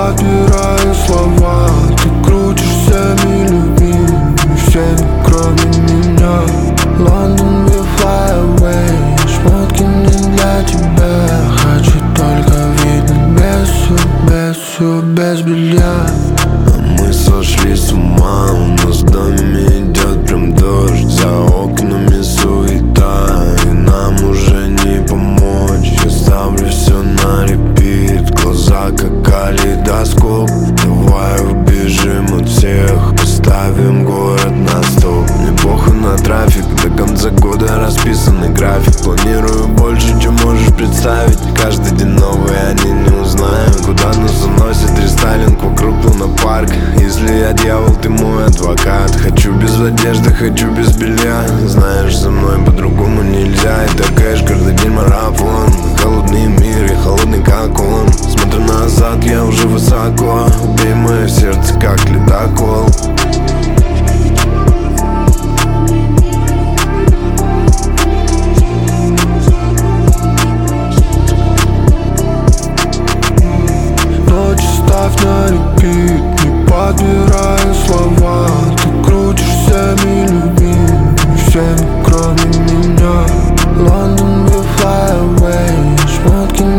подбираю слова. Ты крутишь всеми любимыми, всеми кроме меня. Лондон, we fly away. Шмотки не для тебя. Хочу только видеть без без белья. Мы сошли с ума, у нас в доме идет прям дождь. За окнами суета, и нам уже не помочь. Я ставлю все на репит, глаза как калейдоскоп. Давай убежим от всех, поставим город на стоп. Мне похуй на трафик, до конца года расписанный график. Планирую больше, чем можешь представить. Каждый день новый, они не узнают, куда нас заносит рестайлинг вокруг лунопарк. Если я дьявол, ты мой адвокат. Хочу без одежды, хочу без белья. Знаешь, со мной по-другому нельзя. Это кэш, каждый день марафон. Холодный мир, я холодный как он. Смотрю назад, я уже высоко. Убей мое сердце, как ледокол. Ставь на репит, не подбираю слова. Ты крутишь всеми любимыми, всеми кроме меня. Лондон, we fly away. Шмотки